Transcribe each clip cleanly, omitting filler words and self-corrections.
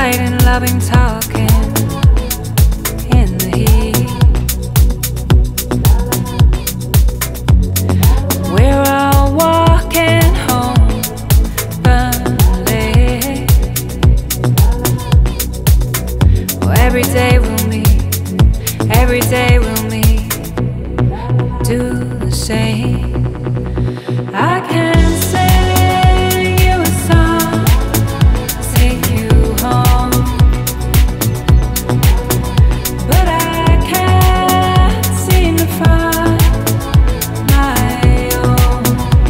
quiet and loving talking in the heat. We're all walking home early. Well, every day we'll meet, every day we'll meet, do the same. I can sing you a song, take you home, but I can't seem to find my own.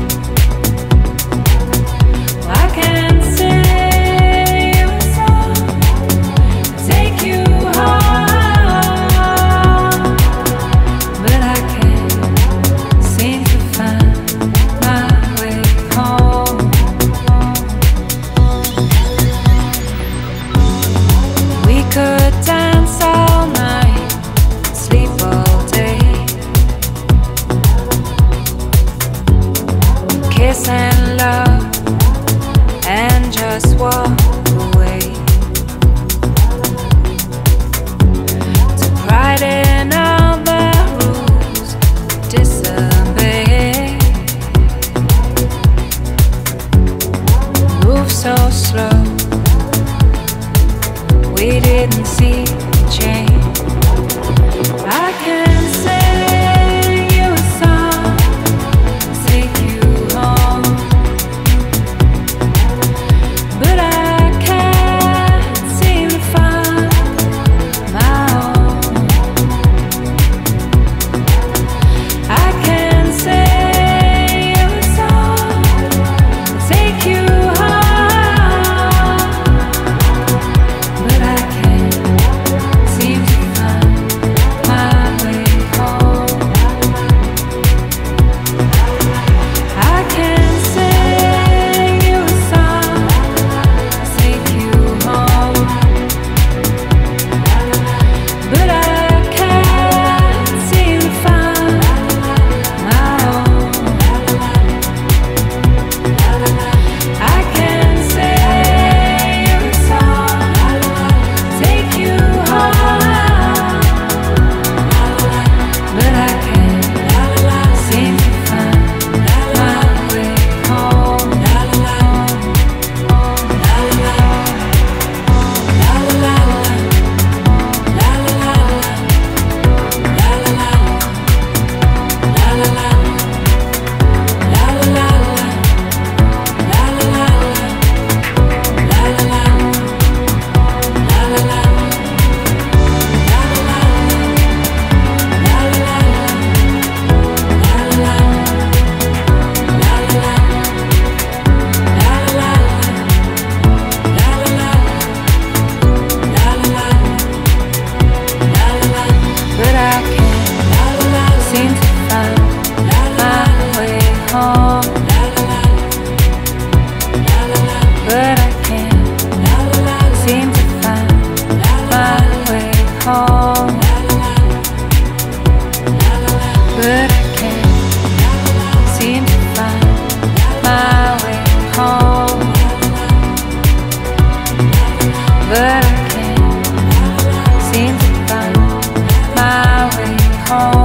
I can sing you a song, take you home, but I can't seem to find my way home. We could dance all night, sleep all day, kiss and love, and just walk away. To pride in all the rules, disobey. Move so slow, we didn't see the change. I can sing you a song, take you home, but I can't seem to find my own. I can sing you a song, take you home, but I can't seem to find my way home. I can sing you a song, take you home, but I can't seem to find my own. I can sing you a song, take you home, but I can't seem to find my way home. But I can't seem to find my way home. But I can't seem to find my way home. But I can't seem to find my way home. But I can't seem to find my way home.